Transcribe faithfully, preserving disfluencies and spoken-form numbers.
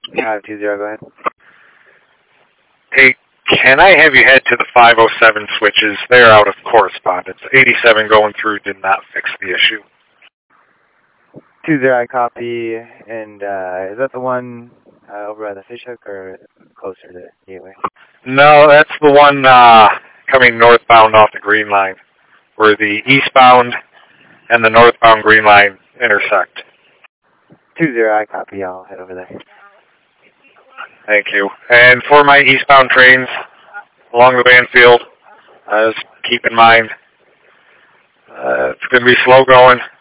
five two zero, go ahead. Hey, can I have you head to the five oh seven switches? They're out of correspondence. eighty-seven going through did not fix the issue. two zero, I copy. And uh, is that the one uh, over by the fish hook or closer to Gateway? No, that's the one uh, coming northbound off the Green Line, where the eastbound and the northbound Green Line intersect. two zero, I copy. I'll head over there. Thank you. And for my eastbound trains along the Banfield, uh, just keep in mind, uh, it's going to be slow going.